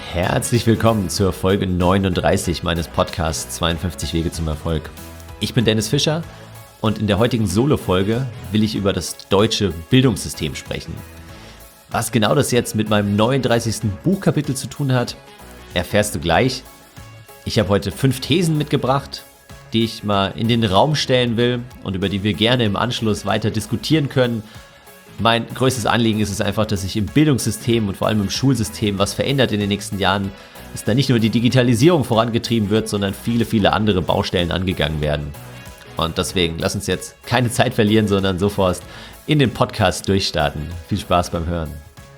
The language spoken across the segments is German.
Herzlich willkommen zur Folge 39 meines Podcasts 52 Wege zum Erfolg. Ich bin Dennis Fischer und in der heutigen Solo-Folge will ich über das deutsche Bildungssystem sprechen. Was genau das jetzt mit meinem 39. Buchkapitel zu tun hat, erfährst du gleich. Ich habe heute 5 Thesen mitgebracht, die ich mal in den Raum stellen will und über die wir gerne im Anschluss weiter diskutieren können. Mein größtes Anliegen ist es einfach, dass sich im Bildungssystem und vor allem im Schulsystem was verändert in den nächsten Jahren, dass da nicht nur die Digitalisierung vorangetrieben wird, sondern viele, viele andere Baustellen angegangen werden. Und deswegen lass uns jetzt keine Zeit verlieren, sondern sofort in den Podcast durchstarten. Viel Spaß beim Hören.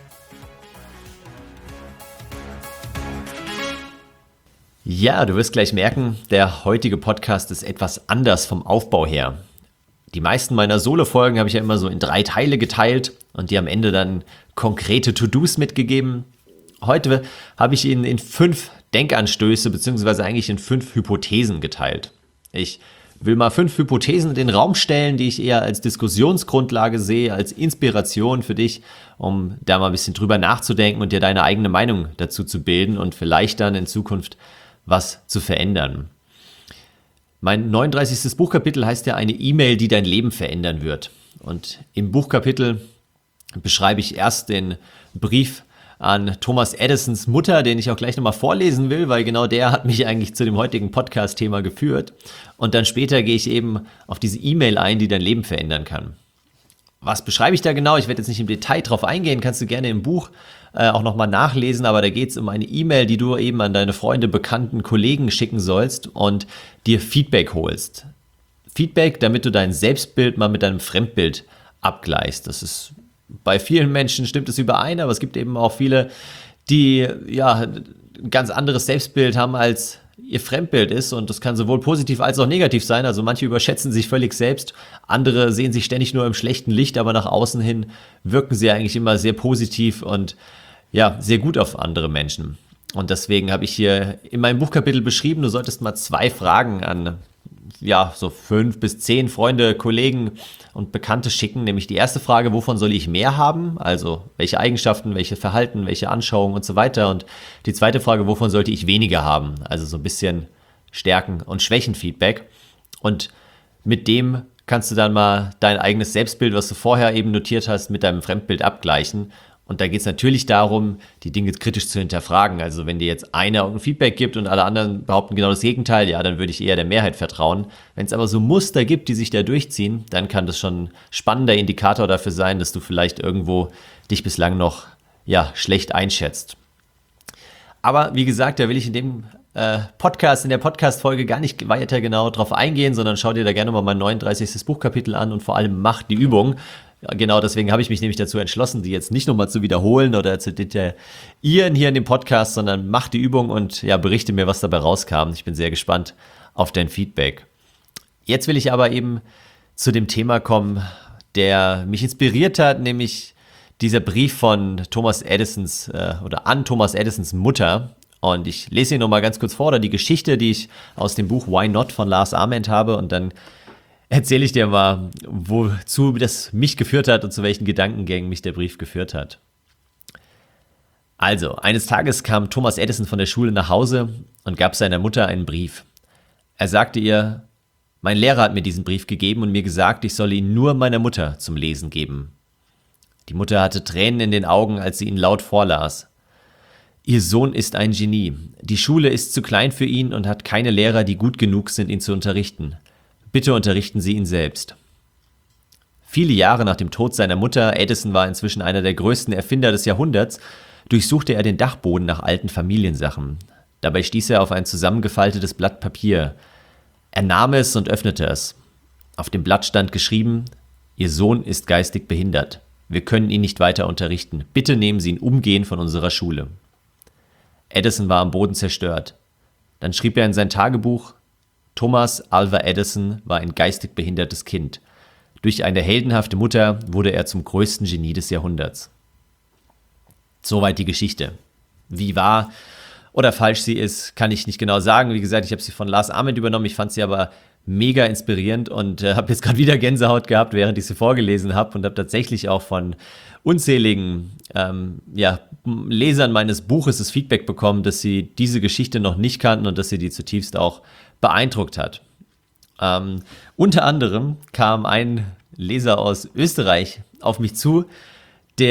Ja, du wirst gleich merken, der heutige Podcast ist etwas anders vom Aufbau her. Die meisten meiner Solo-Folgen habe ich ja immer so in 3 Teile geteilt und die am Ende dann konkrete To-Dos mitgegeben. Heute habe ich ihn in 5 Denkanstöße bzw. eigentlich in 5 Hypothesen geteilt. Ich will mal 5 Hypothesen in den Raum stellen, die ich eher als Diskussionsgrundlage sehe, als Inspiration für dich, um da mal ein bisschen drüber nachzudenken und dir deine eigene Meinung dazu zu bilden und vielleicht dann in Zukunft was zu verändern. Mein 39. Buchkapitel heißt ja eine E-Mail, die dein Leben verändern wird. Und im Buchkapitel beschreibe ich erst den Brief an Thomas Edisons Mutter, den ich auch gleich nochmal vorlesen will, weil genau der hat mich eigentlich zu dem heutigen Podcast-Thema geführt. Und dann später gehe ich eben auf diese E-Mail ein, die dein Leben verändern kann. Was beschreibe ich da genau? Ich werde jetzt nicht im Detail drauf eingehen, kannst du gerne im Buch auch nochmal nachlesen, aber da geht es um eine E-Mail, die du eben an deine Freunde, Bekannten, Kollegen schicken sollst und dir Feedback holst. Feedback, damit du dein Selbstbild mal mit deinem Fremdbild abgleichst. Das ist bei vielen Menschen stimmt es überein, aber es gibt eben auch viele, die ja ein ganz anderes Selbstbild haben als ihr Fremdbild ist und das kann sowohl positiv als auch negativ sein. Also manche überschätzen sich völlig selbst, andere sehen sich ständig nur im schlechten Licht, aber nach außen hin wirken sie eigentlich immer sehr positiv und ja, sehr gut auf andere Menschen. Und deswegen habe ich hier in meinem Buchkapitel beschrieben, du solltest mal 2 Fragen an ja, so 5 bis 10 Freunde, Kollegen und Bekannte schicken. Nämlich die erste Frage, wovon soll ich mehr haben? Also welche Eigenschaften, welche Verhalten, welche Anschauungen und so weiter. Und die zweite Frage, wovon sollte ich weniger haben? Also so ein bisschen Stärken- und Schwächenfeedback. Und mit dem kannst du dann mal dein eigenes Selbstbild, was du vorher eben notiert hast, mit deinem Fremdbild abgleichen. Und da geht es natürlich darum, die Dinge kritisch zu hinterfragen. Also wenn dir jetzt einer ein Feedback gibt und alle anderen behaupten genau das Gegenteil, ja, dann würde ich eher der Mehrheit vertrauen. Wenn es aber so Muster gibt, die sich da durchziehen, dann kann das schon ein spannender Indikator dafür sein, dass du vielleicht irgendwo dich bislang noch ja, schlecht einschätzt. Aber wie gesagt, da will ich in dem in der Podcast-Folge gar nicht weiter genau drauf eingehen, sondern schau dir da gerne mal mein 39. Buchkapitel an und vor allem mach die Übung. Ja, genau, deswegen habe ich mich nämlich dazu entschlossen, die jetzt nicht nochmal zu wiederholen oder zu detaillieren hier in dem Podcast, sondern mach die Übung und ja, berichte mir, was dabei rauskam. Ich bin sehr gespannt auf dein Feedback. Jetzt will ich aber eben zu dem Thema kommen, der mich inspiriert hat, nämlich dieser Brief von Thomas Edisons oder an Thomas Edisons Mutter. Und ich lese ihn nochmal ganz kurz vor, oder die Geschichte, die ich aus dem Buch Why Not von Lars Ament habe und dann erzähle ich dir mal, wozu das mich geführt hat und zu welchen Gedankengängen mich der Brief geführt hat. Also, eines Tages kam Thomas Edison von der Schule nach Hause und gab seiner Mutter einen Brief. Er sagte ihr, mein Lehrer hat mir diesen Brief gegeben und mir gesagt, ich solle ihn nur meiner Mutter zum Lesen geben. Die Mutter hatte Tränen in den Augen, als sie ihn laut vorlas. Ihr Sohn ist ein Genie. Die Schule ist zu klein für ihn und hat keine Lehrer, die gut genug sind, ihn zu unterrichten. Bitte unterrichten Sie ihn selbst. Viele Jahre nach dem Tod seiner Mutter, Edison war inzwischen einer der größten Erfinder des Jahrhunderts, durchsuchte er den Dachboden nach alten Familiensachen. Dabei stieß er auf ein zusammengefaltetes Blatt Papier. Er nahm es und öffnete es. Auf dem Blatt stand geschrieben, Ihr Sohn ist geistig behindert. Wir können ihn nicht weiter unterrichten. Bitte nehmen Sie ihn umgehend von unserer Schule. Edison war am Boden zerstört. Dann schrieb er in sein Tagebuch, Thomas Alva Edison war ein geistig behindertes Kind. Durch eine heldenhafte Mutter wurde er zum größten Genie des Jahrhunderts. Soweit die Geschichte. Wie wahr oder falsch sie ist, kann ich nicht genau sagen. Wie gesagt, ich habe sie von Lars Ament übernommen. Ich fand sie aber mega inspirierend und habe jetzt gerade wieder Gänsehaut gehabt, während ich sie vorgelesen habe und habe tatsächlich auch von unzähligen Lesern meines Buches das Feedback bekommen, dass sie diese Geschichte noch nicht kannten und dass sie die zutiefst auch beeindruckt hat. Unter anderem kam ein Leser aus Österreich auf mich zu, mit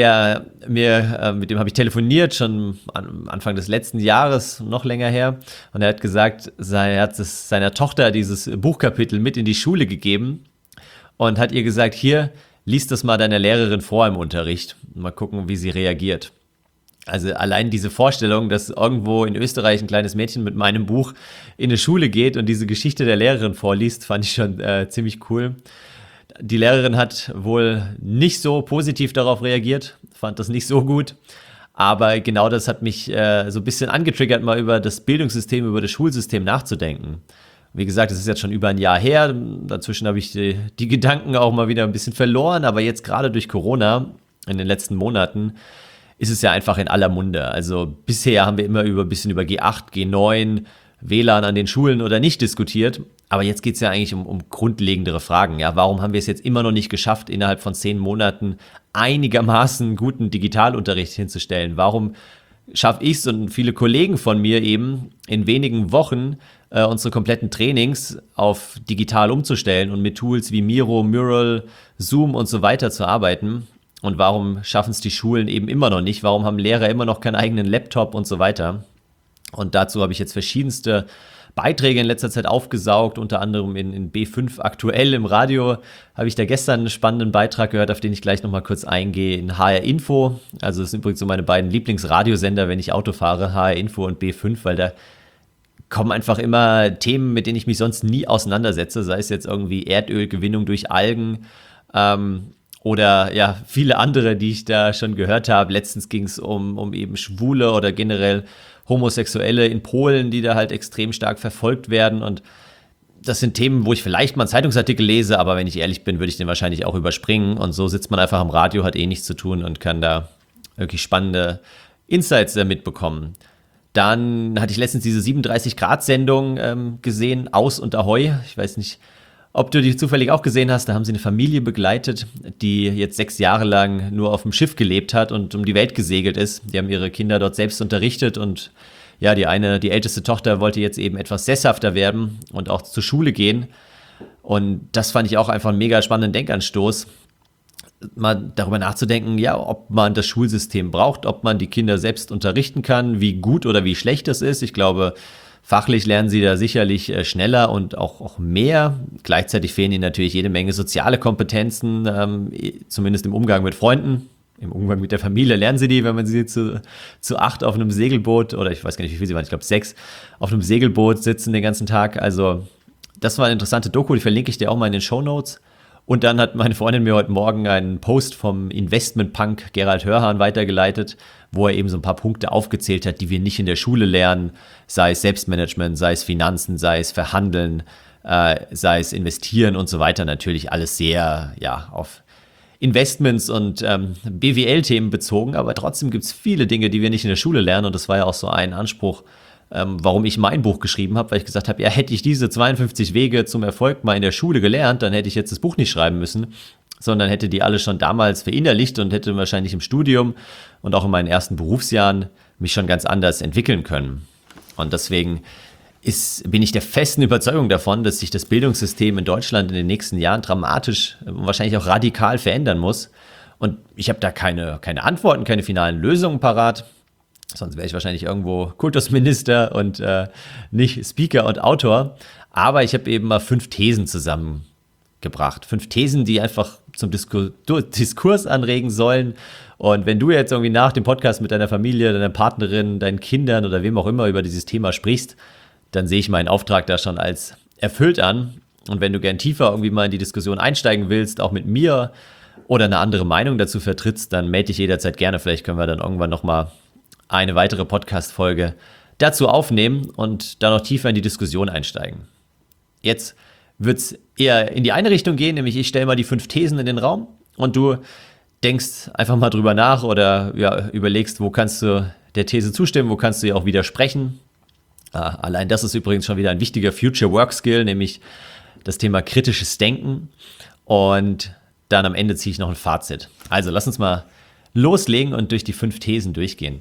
dem habe ich telefoniert, schon am Anfang des letzten Jahres, noch länger her. Und er hat gesagt, er hat seiner Tochter dieses Buchkapitel mit in die Schule gegeben und hat ihr gesagt, hier, lies das mal deiner Lehrerin vor im Unterricht. Mal gucken, wie sie reagiert. Also allein diese Vorstellung, dass irgendwo in Österreich ein kleines Mädchen mit meinem Buch in eine Schule geht und diese Geschichte der Lehrerin vorliest, fand ich schon ziemlich cool. Die Lehrerin hat wohl nicht so positiv darauf reagiert, fand das nicht so gut. Aber genau das hat mich so ein bisschen angetriggert, mal über das Bildungssystem, über das Schulsystem nachzudenken. Wie gesagt, es ist jetzt schon über ein Jahr her. Dazwischen habe ich die Gedanken auch mal wieder ein bisschen verloren. Aber jetzt gerade durch Corona in den letzten Monaten ist es ja einfach in aller Munde. Also bisher haben wir immer ein bisschen über G8, G9, WLAN an den Schulen oder nicht diskutiert. Aber jetzt geht es ja eigentlich um grundlegendere Fragen. Ja, warum haben wir es jetzt immer noch nicht geschafft, innerhalb von 10 Monaten einigermaßen guten Digitalunterricht hinzustellen? Warum schaffe ich es und viele Kollegen von mir eben in wenigen Wochen unsere kompletten Trainings auf digital umzustellen und mit Tools wie Miro, Mural, Zoom und so weiter zu arbeiten? Und warum schaffen es die Schulen eben immer noch nicht? Warum haben Lehrer immer noch keinen eigenen Laptop und so weiter? Und dazu habe ich jetzt verschiedenste Beiträge in letzter Zeit aufgesaugt, unter anderem in B5 aktuell im Radio habe ich da gestern einen spannenden Beitrag gehört, auf den ich gleich nochmal kurz eingehe, in HR Info. Also das sind übrigens so meine beiden Lieblingsradiosender, wenn ich Auto fahre, HR Info und B5, weil da kommen einfach immer Themen, mit denen ich mich sonst nie auseinandersetze, sei es jetzt irgendwie Erdölgewinnung durch Algen, oder ja, viele andere, die ich da schon gehört habe. Letztens ging es um eben Schwule oder generell Homosexuelle in Polen, die da halt extrem stark verfolgt werden. Und das sind Themen, wo ich vielleicht mal einen Zeitungsartikel lese, aber wenn ich ehrlich bin, würde ich den wahrscheinlich auch überspringen. Und so sitzt man einfach am Radio, hat eh nichts zu tun und kann da wirklich spannende Insights mitbekommen. Dann hatte ich letztens diese 37-Grad-Sendung gesehen, Aus und Ahoi. Ich weiß nicht, ob du die zufällig auch gesehen hast. Da haben sie eine Familie begleitet, die jetzt 6 Jahre lang nur auf dem Schiff gelebt hat und um die Welt gesegelt ist. Die haben ihre Kinder dort selbst unterrichtet und ja, die älteste Tochter wollte jetzt eben etwas sesshafter werden und auch zur Schule gehen. Und das fand ich auch einfach einen mega spannenden Denkanstoß, mal darüber nachzudenken, ja, ob man das Schulsystem braucht, ob man die Kinder selbst unterrichten kann, wie gut oder wie schlecht das ist. Ich glaube, fachlich lernen sie da sicherlich schneller und auch mehr. Gleichzeitig fehlen ihnen natürlich jede Menge soziale Kompetenzen, zumindest im Umgang mit Freunden. Im Umgang mit der Familie lernen sie die, wenn man sie zu 8 auf einem Segelboot, oder ich weiß gar nicht, wie viel sie waren, ich glaube 6, auf einem Segelboot sitzen den ganzen Tag. Also das war eine interessante Doku, die verlinke ich dir auch mal in den Shownotes. Und dann hat meine Freundin mir heute Morgen einen Post vom Investmentpunk Gerald Hörhan weitergeleitet, wo er eben so ein paar Punkte aufgezählt hat, die wir nicht in der Schule lernen, sei es Selbstmanagement, sei es Finanzen, sei es Verhandeln, sei es Investieren und so weiter. Natürlich alles sehr auf Investments und BWL-Themen bezogen, aber trotzdem gibt es viele Dinge, die wir nicht in der Schule lernen und das war ja auch so ein Anspruch, warum ich mein Buch geschrieben habe, weil ich gesagt habe, ja, hätte ich diese 52 Wege zum Erfolg mal in der Schule gelernt, dann hätte ich jetzt das Buch nicht schreiben müssen, sondern hätte die alle schon damals verinnerlicht und hätte wahrscheinlich im Studium und auch in meinen ersten Berufsjahren mich schon ganz anders entwickeln können. Und deswegen bin ich der festen Überzeugung davon, dass sich das Bildungssystem in Deutschland in den nächsten Jahren dramatisch und wahrscheinlich auch radikal verändern muss. Und ich habe da keine Antworten, keine finalen Lösungen parat. Sonst wäre ich wahrscheinlich irgendwo Kultusminister und nicht Speaker und Autor. Aber ich habe eben mal 5 Thesen zusammengebracht. 5 Thesen, die einfach zum Diskurs anregen sollen. Und wenn du jetzt irgendwie nach dem Podcast mit deiner Familie, deiner Partnerin, deinen Kindern oder wem auch immer über dieses Thema sprichst, dann sehe ich meinen Auftrag da schon als erfüllt an. Und wenn du gern tiefer irgendwie mal in die Diskussion einsteigen willst, auch mit mir oder eine andere Meinung dazu vertrittst, dann melde dich jederzeit gerne. Vielleicht können wir dann irgendwann nochmal eine weitere Podcast-Folge dazu aufnehmen und da noch tiefer in die Diskussion einsteigen. Jetzt wird es eher in die eine Richtung gehen, nämlich ich stelle mal die 5 Thesen in den Raum und du denkst einfach mal drüber nach oder überlegst, wo kannst du der These zustimmen, wo kannst du ihr auch widersprechen. Allein das ist übrigens schon wieder ein wichtiger Future Work Skill, nämlich das Thema kritisches Denken und dann am Ende ziehe ich noch ein Fazit. Also lass uns mal loslegen und durch die 5 Thesen durchgehen.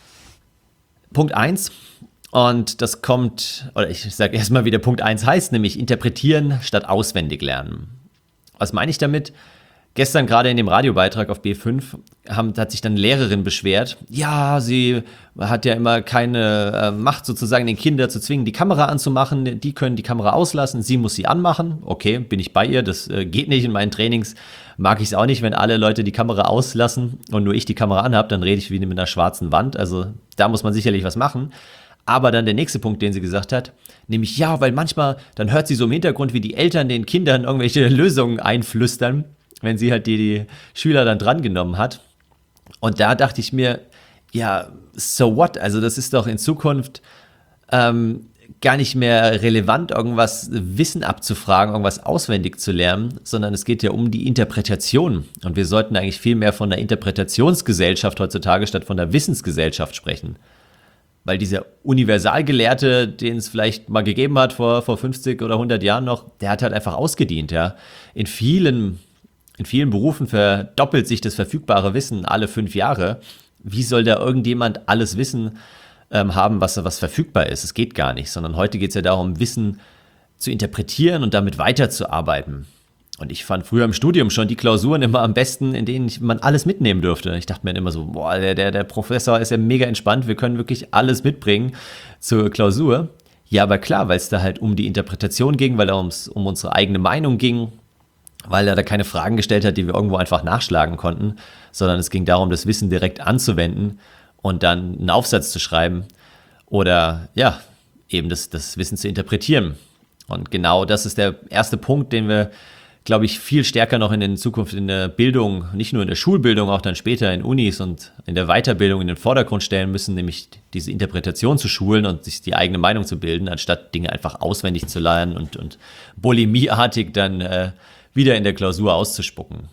Punkt 1, und das kommt, oder ich sage erstmal, wie der Punkt 1 heißt, nämlich interpretieren statt auswendig lernen. Was meine ich damit? Gestern gerade in dem Radiobeitrag auf B5 hat sich dann eine Lehrerin beschwert. Ja, sie hat ja immer keine Macht, sozusagen den Kindern zu zwingen, die Kamera anzumachen. Die können die Kamera auslassen, sie muss sie anmachen. Okay, bin ich bei ihr, das geht nicht. In meinen Trainings mag ich es auch nicht, wenn alle Leute die Kamera auslassen und nur ich die Kamera anhabe, dann rede ich wie mit einer schwarzen Wand. Also da muss man sicherlich was machen. Aber dann der nächste Punkt, den sie gesagt hat, nämlich ja, weil manchmal, dann hört sie so im Hintergrund, wie die Eltern den Kindern irgendwelche Lösungen einflüstern, wenn sie halt die Schüler dann drangenommen hat. Und da dachte ich mir, ja, so what? Also das ist doch in Zukunft gar nicht mehr relevant, irgendwas Wissen abzufragen, irgendwas auswendig zu lernen, sondern es geht ja um die Interpretation. Und wir sollten eigentlich viel mehr von der Interpretationsgesellschaft heutzutage statt von der Wissensgesellschaft sprechen. Weil dieser Universalgelehrte, den es vielleicht mal gegeben hat vor 50 oder 100 Jahren noch, der hat halt einfach ausgedient. Ja. In vielen Berufen verdoppelt sich das verfügbare Wissen alle 5 Jahre. Wie soll da irgendjemand alles Wissen haben, was verfügbar ist? Es geht gar nicht, sondern heute geht es ja darum, Wissen zu interpretieren und damit weiterzuarbeiten. Und ich fand früher im Studium schon die Klausuren immer am besten, in denen man alles mitnehmen durfte. Ich dachte mir immer so, boah, der Professor ist ja mega entspannt, wir können wirklich alles mitbringen zur Klausur. Ja, aber klar, weil es da halt um die Interpretation ging, weil es um unsere eigene Meinung ging, weil er da keine Fragen gestellt hat, die wir irgendwo einfach nachschlagen konnten, sondern es ging darum, das Wissen direkt anzuwenden und dann einen Aufsatz zu schreiben oder ja, eben das Wissen zu interpretieren. Und genau das ist der erste Punkt, den wir, glaube ich, viel stärker noch in der Zukunft in der Bildung, nicht nur in der Schulbildung, auch dann später in Unis und in der Weiterbildung in den Vordergrund stellen müssen, nämlich diese Interpretation zu schulen und sich die eigene Meinung zu bilden, anstatt Dinge einfach auswendig zu lernen und bulimieartig dann wieder in der Klausur auszuspucken.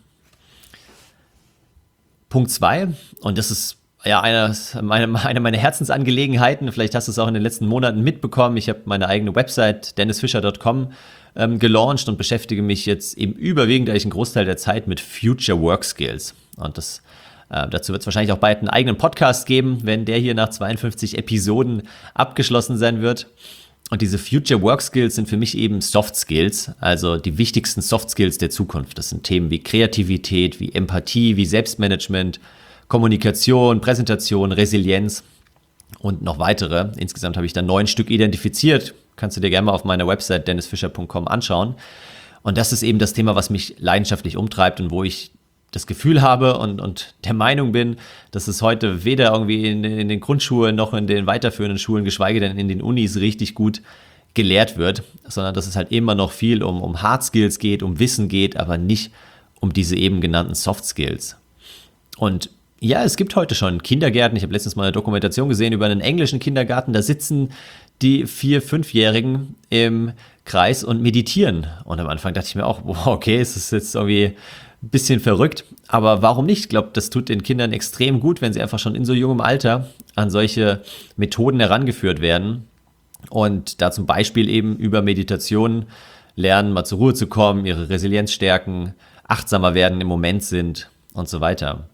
Punkt 2, und das ist ja eine meiner Herzensangelegenheiten, vielleicht hast du es auch in den letzten Monaten mitbekommen, ich habe meine eigene Website dennisfischer.com gelauncht und beschäftige mich jetzt eben überwiegend eigentlich einen Großteil der Zeit mit Future Work Skills. Und dazu wird es wahrscheinlich auch bald einen eigenen Podcast geben, wenn der hier nach 52 Episoden abgeschlossen sein wird. Und diese Future Work Skills sind für mich eben Soft Skills, also die wichtigsten Soft Skills der Zukunft. Das sind Themen wie Kreativität, wie Empathie, wie Selbstmanagement, Kommunikation, Präsentation, Resilienz und noch weitere. Insgesamt habe ich da 9 Stück identifiziert. Kannst du dir gerne mal auf meiner Website dennisfischer.com anschauen. Und das ist eben das Thema, was mich leidenschaftlich umtreibt und wo ich das Gefühl habe und der Meinung bin, dass es heute weder irgendwie in den Grundschulen noch in den weiterführenden Schulen, geschweige denn in den Unis richtig gut gelehrt wird, sondern dass es halt immer noch viel um Hard Skills geht, um Wissen geht, aber nicht um diese eben genannten Soft Skills. Und ja, es gibt heute schon Kindergärten. Ich habe letztens mal eine Dokumentation gesehen über einen englischen Kindergarten. Da sitzen die 4-, 5-Jährigen im Kreis und meditieren. Und am Anfang dachte ich mir auch, boah, okay, es ist jetzt irgendwie ein bisschen verrückt. Aber warum nicht? Ich glaube, das tut den Kindern extrem gut, wenn sie einfach schon in so jungem Alter an solche Methoden herangeführt werden. Und da zum Beispiel eben über Meditation lernen, mal zur Ruhe zu kommen, ihre Resilienz stärken, achtsamer werden, im Moment sind und so weiter.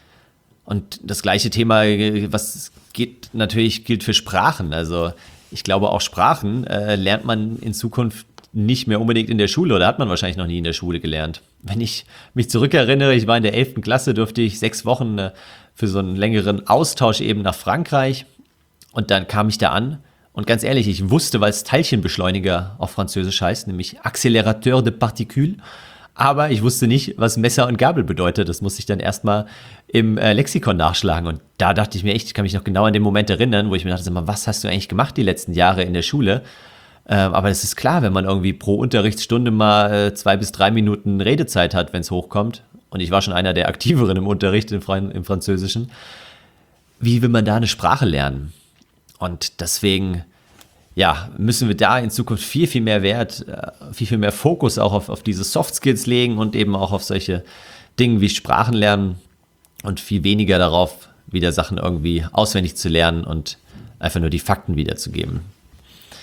Und das gleiche Thema, was gilt für Sprachen. Also ich glaube, auch Sprachen lernt man in Zukunft nicht mehr unbedingt in der Schule oder hat man wahrscheinlich noch nie in der Schule gelernt. Wenn ich mich zurückerinnere, ich war in der 11. Klasse, durfte ich 6 Wochen für so einen längeren Austausch eben nach Frankreich und dann kam ich da an und ganz ehrlich, ich wusste, weil es Teilchenbeschleuniger auf Französisch heißt, nämlich Accélérateur de Particules, aber ich wusste nicht, was Messer und Gabel bedeutet. Das musste ich dann erstmal im Lexikon nachschlagen. Und da dachte ich mir echt, ich kann mich noch genau an den Moment erinnern, wo ich mir dachte, sag mal, was hast du eigentlich gemacht die letzten Jahre in der Schule? Aber es ist klar, wenn man irgendwie pro Unterrichtsstunde mal 2 bis 3 Minuten Redezeit hat, wenn es hochkommt. Und ich war schon einer der Aktiveren im Unterricht im Französischen. Wie will man da eine Sprache lernen? Und deswegen ja, müssen wir da in Zukunft viel, viel mehr Wert, viel mehr Fokus auch auf diese Soft Skills legen und eben auch auf solche Dinge wie Sprachen lernen und viel weniger darauf, wieder Sachen irgendwie auswendig zu lernen und einfach nur die Fakten wiederzugeben.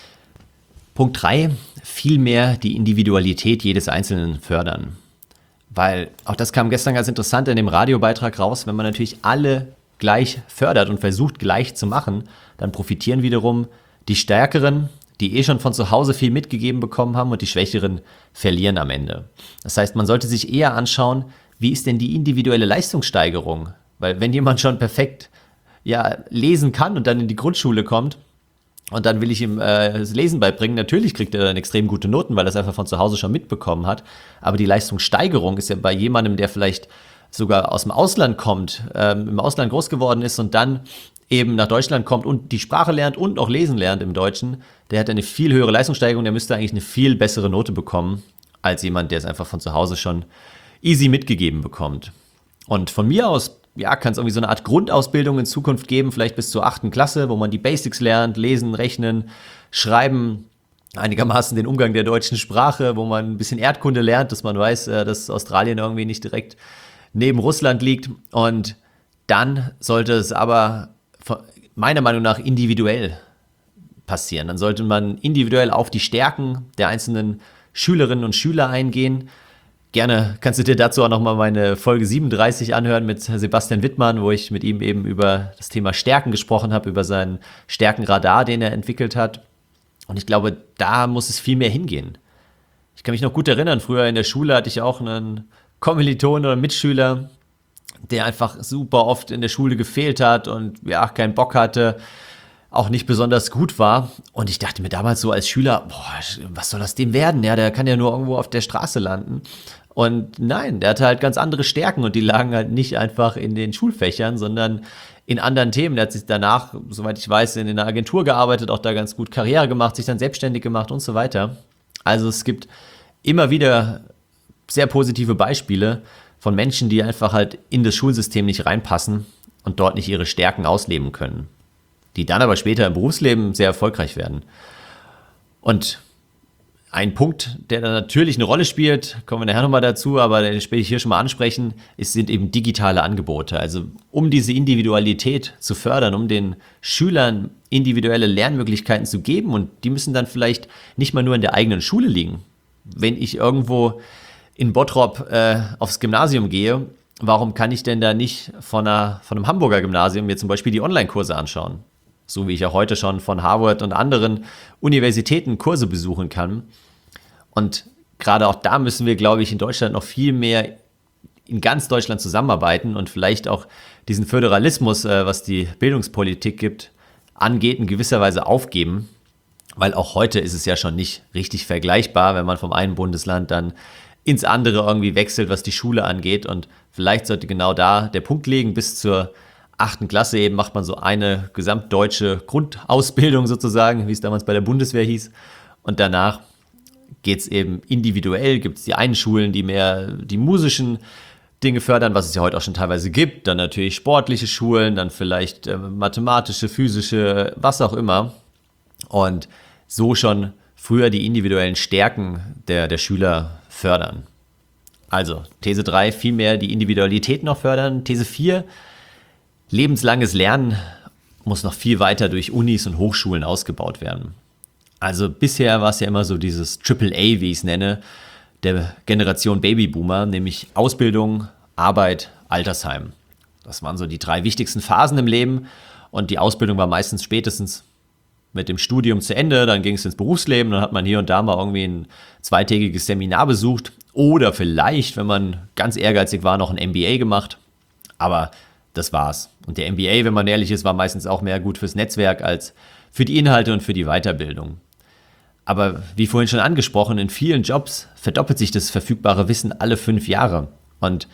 Punkt 3, viel mehr die Individualität jedes Einzelnen fördern. Weil auch das kam gestern ganz interessant in dem Radiobeitrag raus, wenn man natürlich alle gleich fördert und versucht gleich zu machen, dann profitieren wiederum die Stärkeren, die schon von zu Hause viel mitgegeben bekommen haben, und die Schwächeren verlieren am Ende. Das heißt, man sollte sich eher anschauen, wie ist denn die individuelle Leistungssteigerung? Weil wenn jemand schon perfekt lesen kann und dann in die Grundschule kommt und dann will ich ihm das Lesen beibringen, natürlich kriegt er dann extrem gute Noten, weil er es einfach von zu Hause schon mitbekommen hat. Aber die Leistungssteigerung ist ja bei jemandem, der vielleicht sogar aus dem Ausland kommt, im Ausland groß geworden ist und dann eben nach Deutschland kommt und die Sprache lernt und auch lesen lernt im Deutschen, der hat eine viel höhere Leistungssteigerung, der müsste eigentlich eine viel bessere Note bekommen, als jemand, der es einfach von zu Hause schon easy mitgegeben bekommt. Und von mir aus, kann es irgendwie so eine Art Grundausbildung in Zukunft geben, vielleicht bis zur 8. Klasse, wo man die Basics lernt, lesen, rechnen, schreiben, einigermaßen den Umgang der deutschen Sprache, wo man ein bisschen Erdkunde lernt, dass man weiß, dass Australien irgendwie nicht direkt neben Russland liegt. Und dann sollte es aber meiner Meinung nach individuell passieren. Dann sollte man individuell auf die Stärken der einzelnen Schülerinnen und Schüler eingehen. Gerne kannst du dir dazu auch nochmal meine Folge 37 anhören mit Sebastian Wittmann, wo ich mit ihm eben über das Thema Stärken gesprochen habe, über seinen Stärkenradar, den er entwickelt hat. Und ich glaube, da muss es viel mehr hingehen. Ich kann mich noch gut erinnern, früher in der Schule hatte ich auch einen Kommiliton oder Mitschüler, der einfach super oft in der Schule gefehlt hat und keinen Bock hatte, auch nicht besonders gut war. Und ich dachte mir damals so als Schüler, was soll das dem werden? Ja, der kann ja nur irgendwo auf der Straße landen. Und nein, der hatte halt ganz andere Stärken und die lagen halt nicht einfach in den Schulfächern, sondern in anderen Themen. Der hat sich danach, soweit ich weiß, in einer Agentur gearbeitet, auch da ganz gut Karriere gemacht, sich dann selbstständig gemacht und so weiter. Also es gibt immer wieder sehr positive Beispiele von Menschen, die einfach halt in das Schulsystem nicht reinpassen und dort nicht ihre Stärken ausleben können, die dann aber später im Berufsleben sehr erfolgreich werden. Und ein Punkt, der da natürlich eine Rolle spielt, kommen wir nachher nochmal dazu, aber den will ich hier schon mal ansprechen, sind eben digitale Angebote. Also um diese Individualität zu fördern, um den Schülern individuelle Lernmöglichkeiten zu geben, und die müssen dann vielleicht nicht mal nur in der eigenen Schule liegen. Wenn ich irgendwo in Bottrop aufs Gymnasium gehe, warum kann ich denn da nicht von einem Hamburger Gymnasium mir zum Beispiel die Online-Kurse anschauen? So wie ich auch heute schon von Harvard und anderen Universitäten Kurse besuchen kann. Und gerade auch da müssen wir, glaube ich, in Deutschland noch viel mehr in ganz Deutschland zusammenarbeiten und vielleicht auch diesen Föderalismus, was die Bildungspolitik angeht, in gewisser Weise aufgeben. Weil auch heute ist es ja schon nicht richtig vergleichbar, wenn man vom einen Bundesland dann ins andere irgendwie wechselt, was die Schule angeht. Und vielleicht sollte genau da der Punkt liegen, bis zur 8. Klasse eben macht man so eine gesamtdeutsche Grundausbildung sozusagen, wie es damals bei der Bundeswehr hieß. Und danach geht es eben individuell, gibt es die einen Schulen, die mehr die musischen Dinge fördern, was es ja heute auch schon teilweise gibt. Dann natürlich sportliche Schulen, dann vielleicht mathematische, physische, was auch immer. Und so schon früher die individuellen Stärken der Schüler fördern. Also These 3, viel mehr die Individualität noch fördern. These 4, lebenslanges Lernen muss noch viel weiter durch Unis und Hochschulen ausgebaut werden. Also bisher war es ja immer so dieses AAA, wie ich es nenne, der Generation Babyboomer, nämlich Ausbildung, Arbeit, Altersheim. Das waren so die 3 wichtigsten Phasen im Leben, und die Ausbildung war meistens spätestens mit dem Studium zu Ende, dann ging es ins Berufsleben, dann hat man hier und da mal irgendwie ein 2-tägiges Seminar besucht oder vielleicht, wenn man ganz ehrgeizig war, noch ein MBA gemacht, aber das war's. Und der MBA, wenn man ehrlich ist, war meistens auch mehr gut fürs Netzwerk als für die Inhalte und für die Weiterbildung. Aber wie vorhin schon angesprochen, in vielen Jobs verdoppelt sich das verfügbare Wissen alle 5 Jahre. Und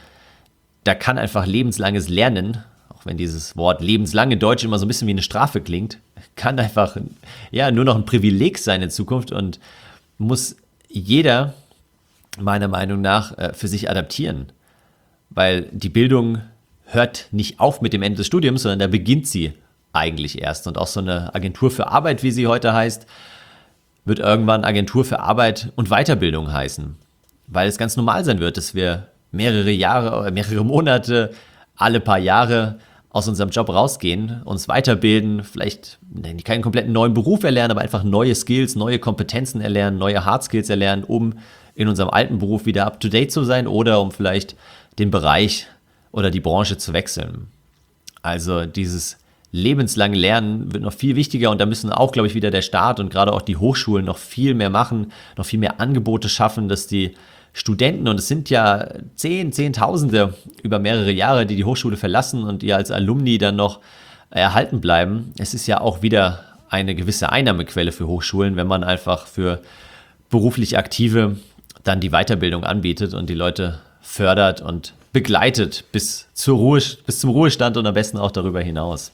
da kann einfach lebenslanges Lernen, auch wenn dieses Wort lebenslang in Deutsch immer so ein bisschen wie eine Strafe klingt, kann einfach nur noch ein Privileg sein in Zukunft und muss jeder meiner Meinung nach für sich adaptieren. Weil die Bildung hört nicht auf mit dem Ende des Studiums, sondern da beginnt sie eigentlich erst. Und auch so eine Agentur für Arbeit, wie sie heute heißt, wird irgendwann Agentur für Arbeit und Weiterbildung heißen. Weil es ganz normal sein wird, dass wir mehrere Monate, alle paar Jahre aus unserem Job rausgehen, uns weiterbilden, vielleicht keinen kompletten neuen Beruf erlernen, aber einfach neue Skills, neue Kompetenzen erlernen, neue Hard Skills erlernen, um in unserem alten Beruf wieder up-to-date zu sein oder um vielleicht den Bereich oder die Branche zu wechseln. Also dieses lebenslange Lernen wird noch viel wichtiger und da müssen auch, glaube ich, wieder der Staat und gerade auch die Hochschulen noch viel mehr machen, noch viel mehr Angebote schaffen, dass die Studenten, und es sind ja Zehntausende über mehrere Jahre, die die Hochschule verlassen und ihr als Alumni dann noch erhalten bleiben. Es ist ja auch wieder eine gewisse Einnahmequelle für Hochschulen, wenn man einfach für beruflich Aktive dann die Weiterbildung anbietet und die Leute fördert und begleitet bis zum Ruhestand und am besten auch darüber hinaus.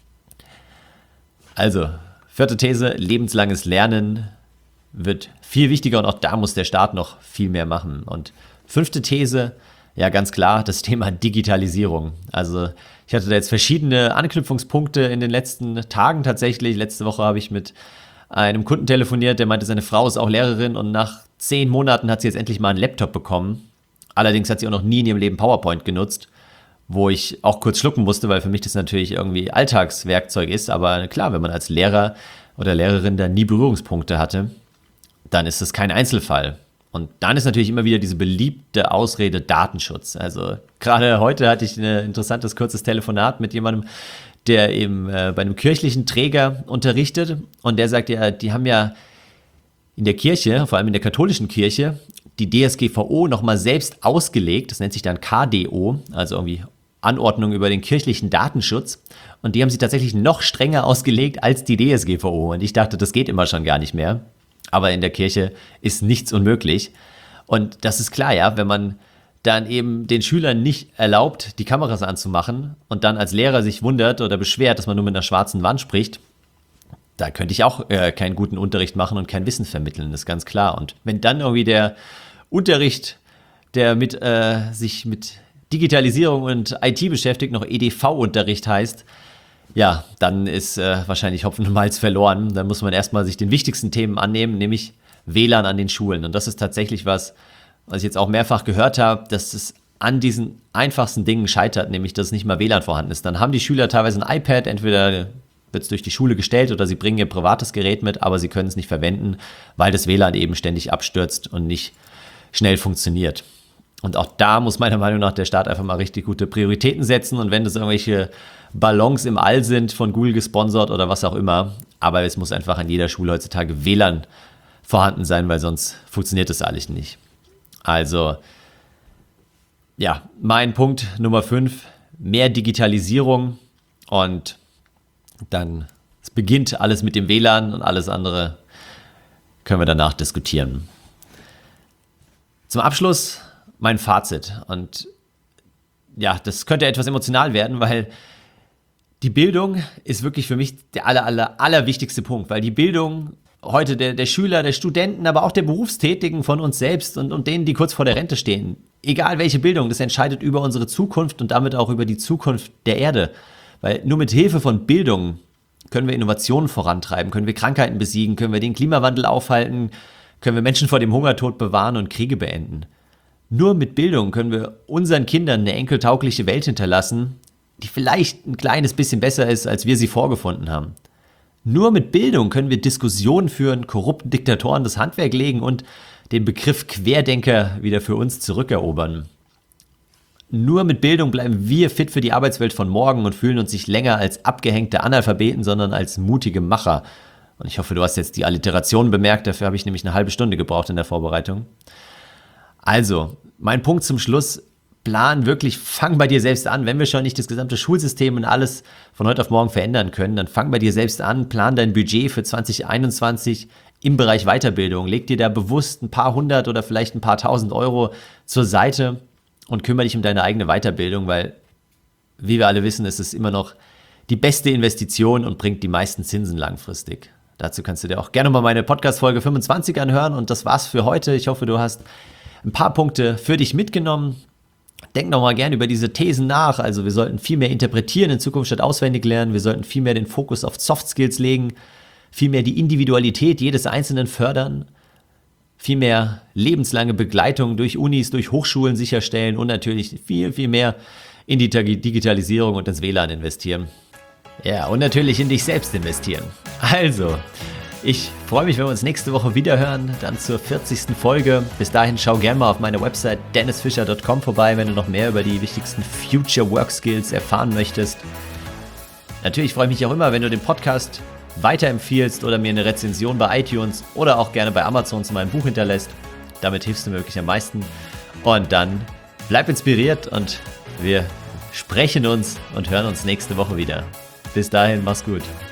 Also, 4. These, lebenslanges Lernen wird viel wichtiger und auch da muss der Staat noch viel mehr machen. Und 5. These, ja ganz klar, das Thema Digitalisierung. Also ich hatte da jetzt verschiedene Anknüpfungspunkte in den letzten Tagen tatsächlich. Letzte Woche habe ich mit einem Kunden telefoniert, der meinte, seine Frau ist auch Lehrerin und nach 10 Monaten hat sie jetzt endlich mal einen Laptop bekommen. Allerdings hat sie auch noch nie in ihrem Leben PowerPoint genutzt, wo ich auch kurz schlucken musste, weil für mich das natürlich irgendwie Alltagswerkzeug ist. Aber klar, wenn man als Lehrer oder Lehrerin da nie Berührungspunkte hatte, dann ist es kein Einzelfall. Und dann ist natürlich immer wieder diese beliebte Ausrede Datenschutz. Also gerade heute hatte ich ein interessantes, kurzes Telefonat mit jemandem, der eben bei einem kirchlichen Träger unterrichtet. Und der sagt ja, die haben ja in der Kirche, vor allem in der katholischen Kirche, die DSGVO nochmal selbst ausgelegt. Das nennt sich dann KDO, also irgendwie Anordnung über den kirchlichen Datenschutz. Und die haben sie tatsächlich noch strenger ausgelegt als die DSGVO. Und ich dachte, das geht immer schon gar nicht mehr. Aber in der Kirche ist nichts unmöglich. Und das ist klar, ja, wenn man dann eben den Schülern nicht erlaubt, die Kameras anzumachen und dann als Lehrer sich wundert oder beschwert, dass man nur mit einer schwarzen Wand spricht, da könnte ich auch keinen guten Unterricht machen und kein Wissen vermitteln, das ist ganz klar. Und wenn dann irgendwie der Unterricht, der sich mit Digitalisierung und IT beschäftigt, noch EDV-Unterricht heißt, ja, dann ist wahrscheinlich Hopfen und Malz verloren. Dann muss man erstmal sich den wichtigsten Themen annehmen, nämlich WLAN an den Schulen. Und das ist tatsächlich was ich jetzt auch mehrfach gehört habe, dass es an diesen einfachsten Dingen scheitert, nämlich dass nicht mal WLAN vorhanden ist. Dann haben die Schüler teilweise ein iPad, entweder wird es durch die Schule gestellt oder sie bringen ihr privates Gerät mit, aber sie können es nicht verwenden, weil das WLAN eben ständig abstürzt und nicht schnell funktioniert. Und auch da muss meiner Meinung nach der Staat einfach mal richtig gute Prioritäten setzen. Und wenn das irgendwelche Ballons im All sind, von Google gesponsert oder was auch immer, aber es muss einfach an jeder Schule heutzutage WLAN vorhanden sein, weil sonst funktioniert das alles nicht. Also, ja, mein Punkt Nummer 5, mehr Digitalisierung und dann es beginnt alles mit dem WLAN und alles andere können wir danach diskutieren. Zum Abschluss mein Fazit und ja, das könnte etwas emotional werden, weil die Bildung ist wirklich für mich der allerwichtigste Punkt, weil die Bildung heute der Schüler, der Studenten, aber auch der Berufstätigen von uns selbst und denen, die kurz vor der Rente stehen, egal welche Bildung, das entscheidet über unsere Zukunft und damit auch über die Zukunft der Erde, weil nur mit Hilfe von Bildung können wir Innovationen vorantreiben, können wir Krankheiten besiegen, können wir den Klimawandel aufhalten, können wir Menschen vor dem Hungertod bewahren und Kriege beenden. Nur mit Bildung können wir unseren Kindern eine enkeltaugliche Welt hinterlassen, die vielleicht ein kleines bisschen besser ist, als wir sie vorgefunden haben. Nur mit Bildung können wir Diskussionen führen, korrupten Diktatoren das Handwerk legen und den Begriff Querdenker wieder für uns zurückerobern. Nur mit Bildung bleiben wir fit für die Arbeitswelt von morgen und fühlen uns nicht länger als abgehängte Analphabeten, sondern als mutige Macher. Und ich hoffe, du hast jetzt die Alliteration bemerkt, dafür habe ich nämlich eine halbe Stunde gebraucht in der Vorbereitung. Also, mein Punkt zum Schluss, fang bei dir selbst an. Wenn wir schon nicht das gesamte Schulsystem und alles von heute auf morgen verändern können, dann fang bei dir selbst an, plan dein Budget für 2021 im Bereich Weiterbildung. Leg dir da bewusst ein paar hundert oder vielleicht ein paar tausend Euro zur Seite und kümmere dich um deine eigene Weiterbildung, weil, wie wir alle wissen, ist es immer noch die beste Investition und bringt die meisten Zinsen langfristig. Dazu kannst du dir auch gerne mal meine Podcast-Folge 25 anhören und das war's für heute. Ich hoffe, du hast ein paar Punkte für dich mitgenommen. Denk nochmal gerne über diese Thesen nach. Also wir sollten viel mehr interpretieren in Zukunft statt auswendig lernen. Wir sollten viel mehr den Fokus auf Soft Skills legen, viel mehr die Individualität jedes Einzelnen fördern, viel mehr lebenslange Begleitung durch Unis, durch Hochschulen sicherstellen und natürlich viel, viel mehr in die Digitalisierung und ins WLAN investieren. Ja, und natürlich in dich selbst investieren. Also, ich freue mich, wenn wir uns nächste Woche wieder hören, dann zur 40. Folge. Bis dahin schau gerne mal auf meiner Website dennisfischer.com vorbei, wenn du noch mehr über die wichtigsten Future Work Skills erfahren möchtest. Natürlich freue ich mich auch immer, wenn du den Podcast weiterempfiehlst oder mir eine Rezension bei iTunes oder auch gerne bei Amazon zu meinem Buch hinterlässt. Damit hilfst du mir wirklich am meisten. Und dann bleib inspiriert und wir sprechen uns und hören uns nächste Woche wieder. Bis dahin, mach's gut.